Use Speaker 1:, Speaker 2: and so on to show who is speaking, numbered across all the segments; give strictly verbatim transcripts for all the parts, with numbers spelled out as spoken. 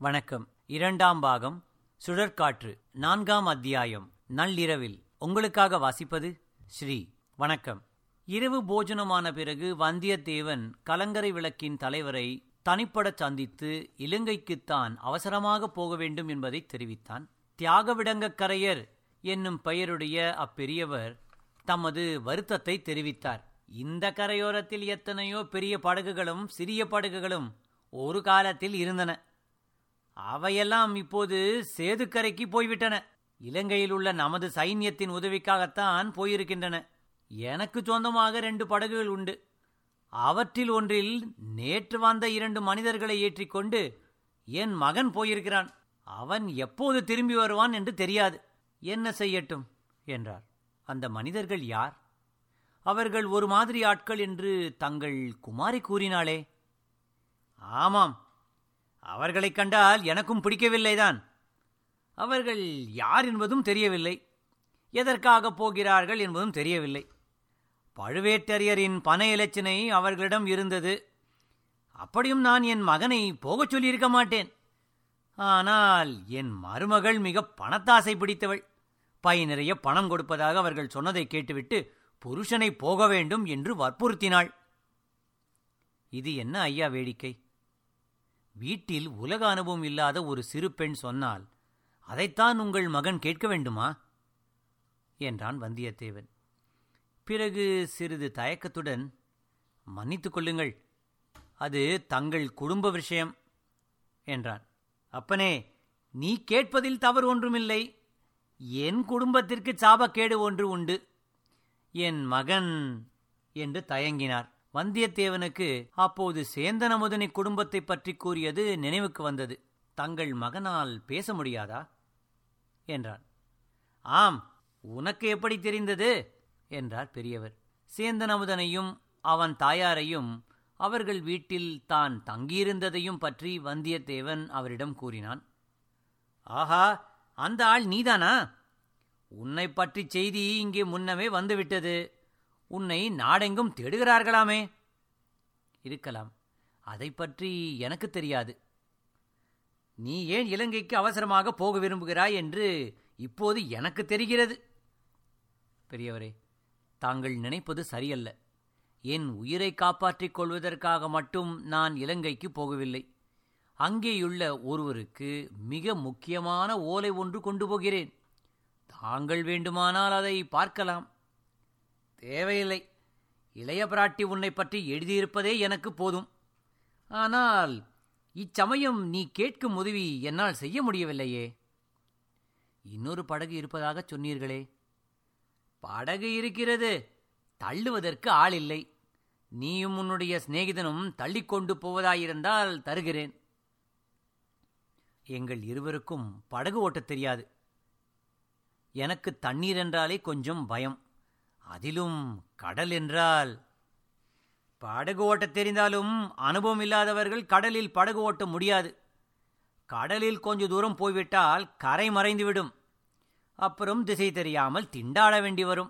Speaker 1: வணக்கம். இரண்டாம் பாகம் சுழற்காற்று, நான்காம் அத்தியாயம். நள்ளிரவில் உங்களுக்காக வாசிப்பது ஸ்ரீ. வணக்கம். இரவு போஜனமான பிறகு வந்தியத்தேவன் கலங்கரை விளக்கின் தலைவரை தனிப்படச் சந்தித்து இலங்கைக்குத்தான் அவசரமாக போக வேண்டும் என்பதை தெரிவித்தான். தியாகவிடங்கக்கரையர் என்னும் பெயருடைய அப்பெரியவர் தமது வருத்தத்தை தெரிவித்தார். இந்த கரையோரத்தில் எத்தனையோ பெரிய படகுகளும் சிறிய படகுகளும் ஒரு காலத்தில் இருந்தன. அவையெல்லாம் இப்போது சேதுக்கரைக்கு போய்விட்டன. இலங்கையில் உள்ள நமது சைன்யத்தின் உதவிக்காகத்தான் போயிருக்கின்றன. எனக்கு சொந்தமாக ரெண்டு படகுகள் உண்டு. அவற்றில் ஒன்றில் நேற்று வந்த இரண்டு மனிதர்களை ஏற்றிக்கொண்டு என் மகன் போயிருக்கிறான். அவன் எப்போது திரும்பி வருவான் என்று தெரியாது. என்ன செய்யட்டும் என்றார். அந்த மனிதர்கள் யார்? அவர்கள் ஒரு மாதிரி ஆட்கள் என்று தங்கள் குமாரி கூறினாளே. ஆமாம், அவர்களைக் கண்டால் எனக்கும் பிடிக்கவில்லைதான். அவர்கள் யார் என்பதும் தெரியவில்லை, எதற்காக போகிறார்கள் என்பதும் தெரியவில்லை. பழுவேட்டரையரின் பண இலச்சினை அவர்களிடம் இருந்தது. அப்படியும் நான் என் மகனை போகச் சொல்லியிருக்க மாட்டேன். ஆனால் என் மருமகள் மிக பணத்தாசை பிடித்தவள். பை நிறைய பணம் கொடுப்பதாக அவர்கள் சொன்னதை கேட்டுவிட்டு புருஷனை போக வேண்டும் என்று வற்புறுத்தினாள். இது என்ன ஐயா வேடிக்கை? வீட்டில் உலக அனுபவம் இல்லாத ஒரு சிறு பெண் சொன்னால் அதைத்தான் உங்கள் மகன் கேட்க வேண்டுமா என்றான் வந்தியத்தேவன். பிறகு சிறிது தயக்கத்துடன், மன்னித்துக் கொள்ளுங்கள், அது தங்கள் குடும்ப விஷயம் என்றான். அப்பனே, நீ கேட்பதில் தவறு ஒன்றுமில்லை. என் குடும்பத்திற்கு சாபக்கேடு ஒன்று உண்டு. என் மகன் என்று தயங்கினார். வந்தியத்தேவனுக்கு அப்போது சேந்தன் அமுதனை குடும்பத்தை பற்றி கூறியது நினைவுக்கு வந்தது. தங்கள் மகனால் பேச முடியாதா என்றான். ஆம், உனக்கு எப்படி தெரிந்தது என்றார் பெரியவர். சேந்தன் அமுதனையும் அவன் தாயாரையும் அவர்கள் வீட்டில் தான் தங்கியிருந்ததையும் பற்றி வந்தியத்தேவன் அவரிடம் கூறினான். ஆஹா, அந்த ஆள் நீதானா? உன்னை பற்றி செய்தி இங்கே முன்னமே வந்துவிட்டது. உன்னை நாடெங்கும் தேடுகிறார்களாமே. இருக்கலாம், அதை பற்றி எனக்கு தெரியாது. நீ ஏன் இலங்கைக்கு அவசரமாக போக விரும்புகிறாய் என்று இப்போது எனக்கு தெரிகிறது. பெரியவரே, தாங்கள் நினைப்பது சரியல்ல. என் உயிரை காப்பாற்றிக் கொள்வதற்காக மட்டும் நான் இலங்கைக்கு போகவில்லை. அங்கேயுள்ள ஒருவருக்கு மிக முக்கியமான ஓலை ஒன்று கொண்டு போகிறேன். தாங்கள் வேண்டுமானால் அதை பார்க்கலாம். தேவையில்லை, இளைய பிராட்டி உன்னை பற்றி எழுதியிருப்பதே எனக்கு போதும். ஆனால் இச்சமயம் நீ கேட்கும் உதவி என்னால் செய்ய முடியவில்லையே. இன்னொரு படகு இருப்பதாக சொன்னீர்களே. படகு இருக்கிறது, தள்ளுவதற்கு ஆள் இல்லை. நீயும் உன்னுடைய சிநேகிதனும் தள்ளிக்கொண்டு போவதாயிருந்தால் தருகிறேன். எங்கள் இருவருக்கும் படகு ஓட்டத் தெரியாது. எனக்கு தண்ணீர் என்றாலே கொஞ்சம் பயம். அதிலும் கடல் என்றால். படகு ஓட்டத் தெரிந்தாலும் அனுபவம் இல்லாதவர்கள் கடலில் படகு ஓட்ட முடியாது. கடலில் கொஞ்ச தூரம் போய்விட்டால் கரை மறைந்துவிடும். அப்புறம் திசை தெரியாமல் திண்டாட வேண்டி வரும்.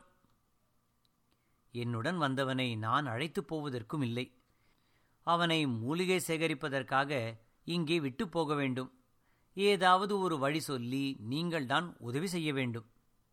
Speaker 1: என்னுடன் வந்தவனை நான் அழைத்துப் போவதற்கும் இல்லை. அவனை மூலிகை சேகரிப்பதற்காக இங்கே விட்டு போக வேண்டும். ஏதாவது ஒரு வழி சொல்லி நீங்கள்தான் உதவி செய்ய வேண்டும்.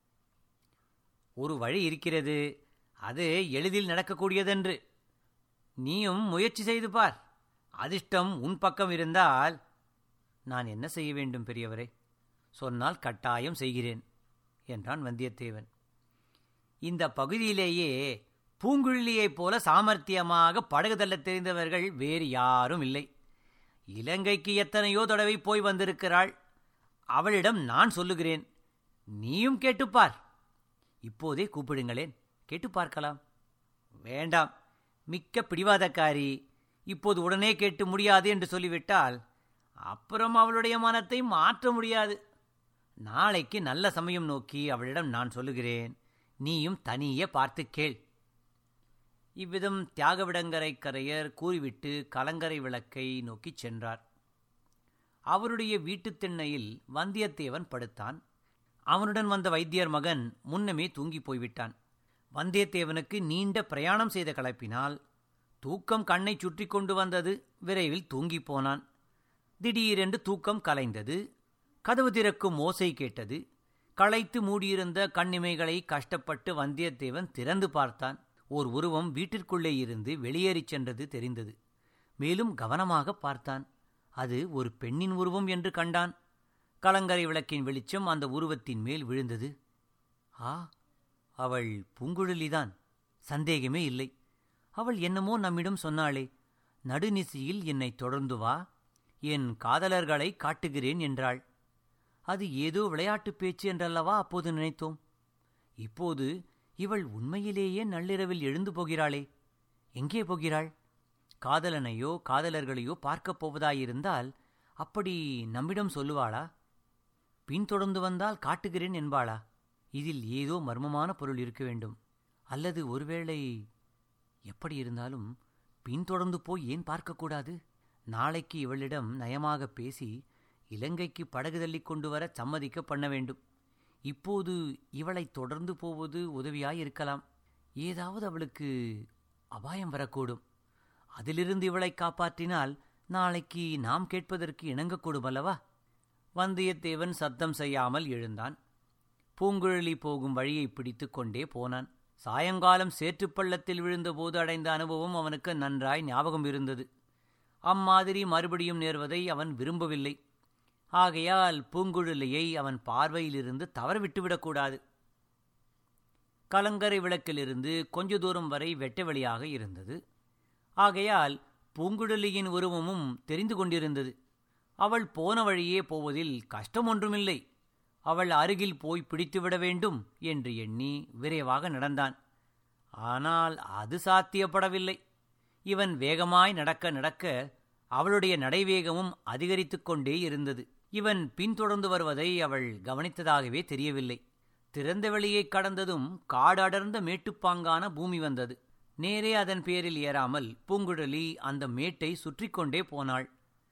Speaker 1: ஒரு வழி இருக்கிறது, அது எளிதில் நடக்கக்கூடியதென்று. நீயும் முயற்சி செய்து பார். அதிர்ஷ்டம் உன் பக்கம் இருந்தால். நான் என்ன செய்ய வேண்டும் பெரியவரே? சொன்னால் கட்டாயம் செய்கிறேன் என்றான் வந்தியத்தேவன். இந்த பகுதியிலேயே பூங்குழலியைப் போல சாமர்த்தியமாக படகு தள்ளத் தெரிந்தவர்கள் வேறு யாரும் இல்லை. இலங்கைக்கு எத்தனையோ தடவை போய் வந்திருக்கிறாள். அவளிடம் நான் சொல்லுகிறேன், நீயும் கேட்டுப்பார். இப்போதே கூப்பிடுங்களேன், கேட்டு பார்க்கலாம். வேண்டாம், மிக்க பிடிவாதக்காரி. இப்போது உடனே கேட்டு முடியாது என்று சொல்லிவிட்டால் அப்புறம் அவளுடைய மனத்தை மாற்ற முடியாது. நாளைக்கு நல்ல சமயம் நோக்கி அவளிடம் நான் சொல்லுகிறேன். நீயும் தனியே பார்த்து கேள். இவ்விதம் தியாகவிடங்கரைக்கரையர் கூறிவிட்டு கலங்கரை விளக்கை நோக்கிச் சென்றார். அவருடைய வீட்டுத் திண்ணையில் வந்தியத்தேவன் படுத்தான். அவனுடன் வந்த வைத்தியர் மகன் முன்னமே தூங்கி போய்விட்டான். வந்தியத்தேவனுக்கு நீண்ட பிரயாணம் செய்த களைப்பினால் தூக்கம் கண்ணை சுற்றி கொண்டு வந்தது. விரைவில் தூங்கிப் போனான். திடீரென்று தூக்கம் கலைந்தது. கதவு திறக்கும் ஓசை கேட்டது. களைத்து மூடியிருந்த கண்ணிமைகளை கஷ்டப்பட்டு வந்தியத்தேவன் திறந்து பார்த்தான். ஓர் உருவம் வீட்டிற்குள்ளே இருந்து வெளியேறிச் சென்றது தெரிந்தது. மேலும் கவனமாக பார்த்தான். அது ஒரு பெண்ணின் உருவம் என்று கண்டான். கலங்கரை விளக்கின் வெளிச்சம் அந்த உருவத்தின் மேல் விழுந்தது. ஆ, அவள் பூங்குழலிதான், சந்தேகமே இல்லை. அவள் என்னமோ நம்மிடம் சொன்னாளே, நடுநிசியில் என்னை தொடர்ந்து வா, என் காதலர்களை காட்டுகிறேன் என்றாள். அது ஏதோ விளையாட்டுப் பேச்சு என்றல்லவா அப்போது நினைத்தோம். இப்போது இவள் உண்மையிலேயே நள்ளிரவில் எழுந்து போகிறாளே. எங்கே போகிறாள்? காதலனையோ காதலர்களையோ பார்க்கப் போவதாயிருந்தால் அப்படி நம்மிடம் சொல்லுவாளா? பின்தொடர்ந்து வந்தால் காட்டுகிறேன் என்பாளா? இதில் ஏதோ மர்மமான பொருள் இருக்க வேண்டும். அல்லது ஒருவேளை... எப்படி இருந்தாலும் பின்தொடர்ந்து போய் ஏன் பார்க்கக்கூடாது? நாளைக்கு இவளிடம் நயமாக பேசி இலங்கைக்கு படகு தள்ளி கொண்டு வர சம்மதிக்க பண்ண வேண்டும். இப்போது இவளை தொடர்ந்து போவது உதவியாயிருக்கலாம். ஏதாவது அவளுக்கு அபாயம் வரக்கூடும். அதிலிருந்து இவளை காப்பாற்றினால் நாளைக்கு நாம் கேட்பதற்கு இணங்கக்கூடும் அல்லவா? வந்தியத்தேவன் சத்தம் செய்யாமல் எழுந்தான். பூங்குழலி போகும் வழியை பிடித்து கொண்டே போனான். சாயங்காலம் சேற்றுப்பள்ளத்தில் விழுந்தபோது அடைந்த அனுபவம் அவனுக்கு நன்றாய் ஞாபகம் இருந்தது. அம்மாதிரி மறுபடியும் நேர்வதை அவன் விரும்பவில்லை. ஆகையால் பூங்குழலியை அவன் பார்வையிலிருந்து தவற விட்டுவிடக்கூடாது. கலங்கரை விளக்கிலிருந்து கொஞ்ச தூரம் வரை வெட்ட வெளியாக இருந்தது. ஆகையால் பூங்குழலியின் உருவமும் தெரிந்து கொண்டிருந்தது. அவள் போன வழியே போவதில் கஷ்டம் ஒன்றுமில்லை. அவள் அருகில் போய் பிடித்துவிட வேண்டும் என்று எண்ணி விரைவாக நடந்தான். ஆனால் அது சாத்தியப்படவில்லை. இவன் வேகமாய் நடக்க நடக்க அவளுடைய நடைவேகமும் அதிகரித்து கொண்டே இருந்தது. இவன் பின்தொடர்ந்து வருவதை அவள் கவனித்ததாகவே தெரியவில்லை. திறந்த வெளியைக் கடந்ததும் காடு அடர்ந்த மேட்டுப்பாங்கான பூமி வந்தது. நேரே அதன் பேரில் ஏறாமல் பூங்குழலி அந்த மேட்டை சுற்றி கொண்டே போனாள்.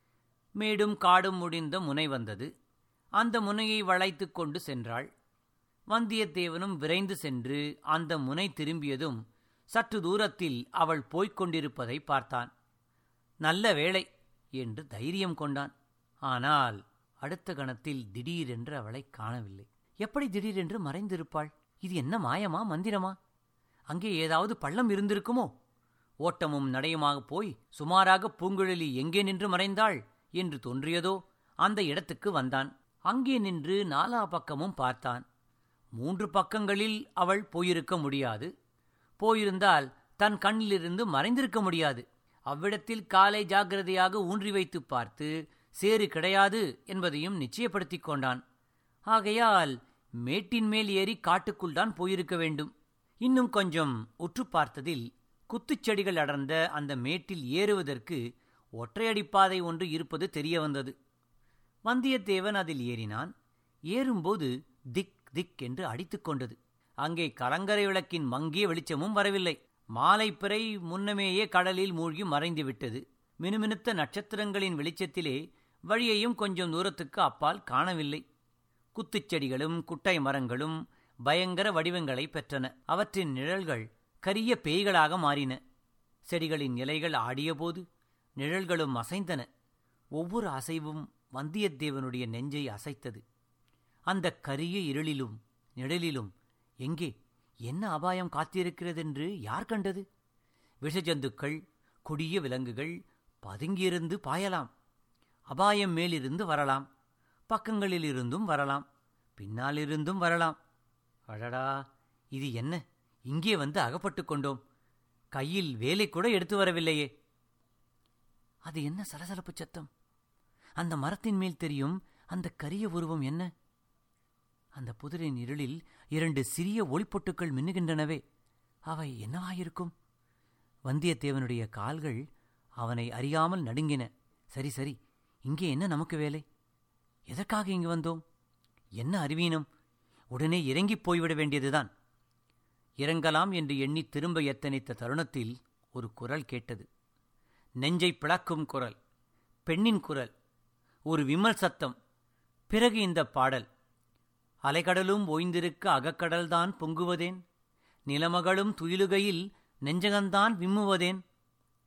Speaker 1: மேடும் காடும் முடிந்த முனை வந்தது. அந்த முனையை வளைத்து கொண்டு சென்றாள். வந்தியத்தேவனும் விரைந்து சென்று அந்த முனை திரும்பியதும் சற்று தூரத்தில் அவள் போய்க் கொண்டிருப்பதை பார்த்தான். நல்ல வேளை என்று தைரியம் கொண்டான். ஆனால் அடுத்த கணத்தில் திடீரென்று அவளை காணவில்லை. எப்படி திடீரென்று மறைந்திருப்பாள்? இது என்ன மாயமா, மந்திரமா? அங்கே ஏதாவது பள்ளம் இருந்திருக்குமோ? ஓட்டமும் நடையுமாக போய் சுமாராக பூங்குழலி எங்கே நின்று மறைந்தாள் என்று தோன்றியதோ அந்த இடத்துக்கு வந்தான். அங்கே நின்று நாலா பக்கமும் பார்த்தான். மூன்று பக்கங்களில் அவள் போயிருக்க முடியாது. போயிருந்தால் தன் கண்ணிலிருந்து மறைந்திருக்க முடியாது. அவ்விடத்தில் காலை ஜாக்கிரதையாக ஊன்றி வைத்து பார்த்து சேறு கிடையாது என்பதையும் நிச்சயப்படுத்திக் கொண்டான். ஆகையால் மேட்டின் மேல் ஏறி காட்டுக்குள் தான் போயிருக்க வேண்டும். இன்னும் கொஞ்சம் உற்று பார்த்ததில் குத்துச்செடிகள் அடர்ந்த அந்த மேட்டில் ஏறுவதற்கு ஒற்றையடிப்பாதை ஒன்று இருப்பது தெரிய வந்தது. வந்தியத்தேவன் அதில் ஏறினான். ஏறும்போது திக் திக் என்று அடித்துக் கொண்டது. அங்கே கலங்கரை விளக்கின் மங்கிய வெளிச்சமும் வரவில்லை. மாலை பிறை முன்னமேயே கடலில் மூழ்கி மறைந்து விட்டது. மினுமினுத்த நட்சத்திரங்களின் வெளிச்சத்திலே வழியையும் கொஞ்சம் தூரத்துக்கு அப்பால் காணவில்லை. குத்துச்செடிகளும் குட்டை மரங்களும் பயங்கர வடிவங்களை பெற்றன. அவற்றின் நிழல்கள் கரிய பேய்களாக மாறின. செடிகளின் இலைகள் ஆடியபோது நிழல்களும் அசைந்தன. ஒவ்வொரு அசைவும் வந்தியத்தேவனுடைய நெஞ்சை அசைத்தது. அந்த கரிய இருளிலும் நிழலிலும் எங்கே என்ன அபாயம் காத்திருக்கிறதென்று யார் கண்டது? விஷஜந்துக்கள், கொடிய விலங்குகள் பதுங்கியிருந்து பாயலாம். அபாயம் மேலிருந்து வரலாம், பக்கங்களிலிருந்தும் வரலாம், பின்னாலிருந்தும் வரலாம். அடடா, இது என்ன? இங்கே வந்து அகப்பட்டு கொண்டோம். கையில் வேலை கூட எடுத்து வரவில்லையே. அது என்ன சலசலப்பு சத்தம்? அந்த மரத்தின் மேல் தெரியும் அந்த கரிய உருவம் என்ன? அந்த புதரின் இருளில் இரண்டு சிறிய ஒளிப்பொட்டுக்கள் மின்னுகின்றனவே, அவை என்னவாயிருக்கும்? வந்தியத்தேவனுடைய கால்கள் அவனை அறியாமல் நடுங்கின. சரி சரி, இங்கே என்ன நமக்கு வேலை? எதற்காக இங்கு வந்தோம்? என்ன அறிவீனம்? உடனே இறங்கிப் போய்விட வேண்டியதுதான். இறங்கலாம் என்று எண்ணி திரும்ப எத்தனித்த தருணத்தில் ஒரு குரல் கேட்டது. நெஞ்சை பிளக்கும் குரல், பெண்ணின் குரல், ஒரு விமல் சத்தம். பிறகு இந்த பாடல்: அலைக்கடலும் ஓய்ந்திருக்க அகக்கடல்தான் பொங்குவதேன், நிலமகளும் துயிலுகையில் நெஞ்சகந்தான் விம்முவதேன்.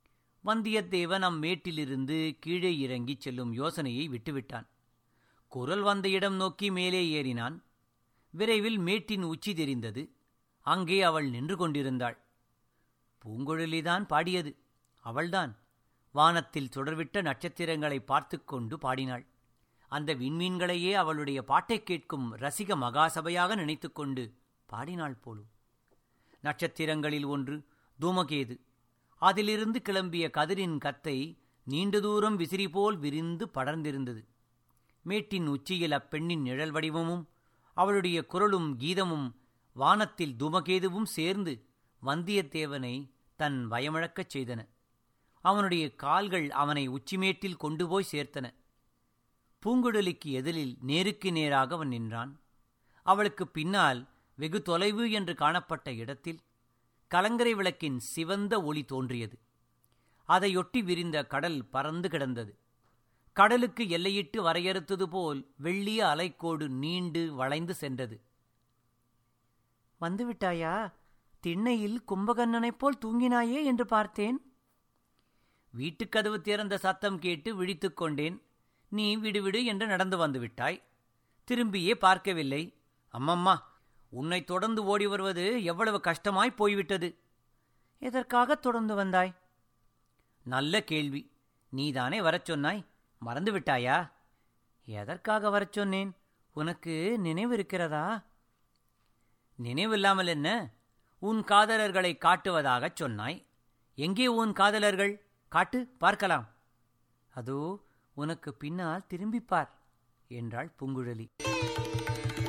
Speaker 1: வந்தியத்தேவன் அம்மேட்டிலிருந்து கீழே இறங்கிச் செல்லும் யோசனையை விட்டுவிட்டான். குரல் வந்த இடம் நோக்கி மேலே ஏறினான். விரைவில் மேட்டின் உச்சி தெரிந்தது. அங்கே அவள் நின்று கொண்டிருந்தாள். பூங்குழலிதான் பாடியது. அவள்தான் வானத்தில் சுடர்விட்ட நட்சத்திரங்களை பார்த்து கொண்டு பாடினாள். அந்த விண்மீன்களையே அவளுடைய பாட்டைக் கேட்கும் ரசிக மகாசபையாக நினைத்து கொண்டு பாடினாள் போலும். நட்சத்திரங்களில் ஒன்று தூமகேது. அதிலிருந்து கிளம்பிய கதிரின் கத்தை நீண்ட தூரம் விசிறி போல் விரிந்து படர்ந்திருந்தது. மேட்டின் உச்சியில் அப்பெண்ணின் நிழல் வடிவமும் அவளுடைய குரலும் கீதமும் வானத்தில் தூமகேதுவும் சேர்ந்து வந்தியத்தேவனை தன் வயமிழக்கச் செய்தன. அவனுடைய கால்கள் அவனை உச்சிமேட்டில் கொண்டு போய் சேர்த்தன. பூங்குழலிக்கு எதிரில் நேருக்கு நேராக அவன் நின்றான். அவளுக்கு பின்னால் வெகு தொலைவு என்று காணப்பட்ட இடத்தில் கலங்கரை விளக்கின் சிவந்த ஒளி தோன்றியது. அதையொட்டி விரிந்த கடல் பறந்து கிடந்தது. கடலுக்கு எல்லையிட்டு வரையறுத்தது போல் வெள்ளிய அலைக்கோடு நீண்டு வளைந்து சென்றது. வந்துவிட்டாயா? திண்ணையில் கும்பகர்ணனைப் போல் தூங்கினாயே என்று பார்த்தேன். வீட்டுக்கதவு திறந்த சத்தம் கேட்டு விழித்துக் கொண்டேன். நீ விடுவிடு என்று நடந்து வந்துவிட்டாய். திரும்பியே பார்க்கவில்லை. அம்மம்மா, உன்னை தொடர்ந்து ஓடி வருவது எவ்வளவு கஷ்டமாய் போய்விட்டது. எதற்காக தொடர்ந்து வந்தாய்? நல்ல கேள்வி. நீதானே வரச் சொன்னாய். மறந்துவிட்டாயா? எதற்காக வரச் சொன்னேன்? உனக்கு நினைவிருக்கிறதா? நினைவில்லாமல் என்ன? உன் காதலர்களை காட்டுவதாகச் சொன்னாய். எங்கே உன் காதலர்கள்? காட்டு, பார்க்கலாம். அதோ உனக்கு பின்னால் திரும்பிப்பார் என்றாள் பூங்குழலி.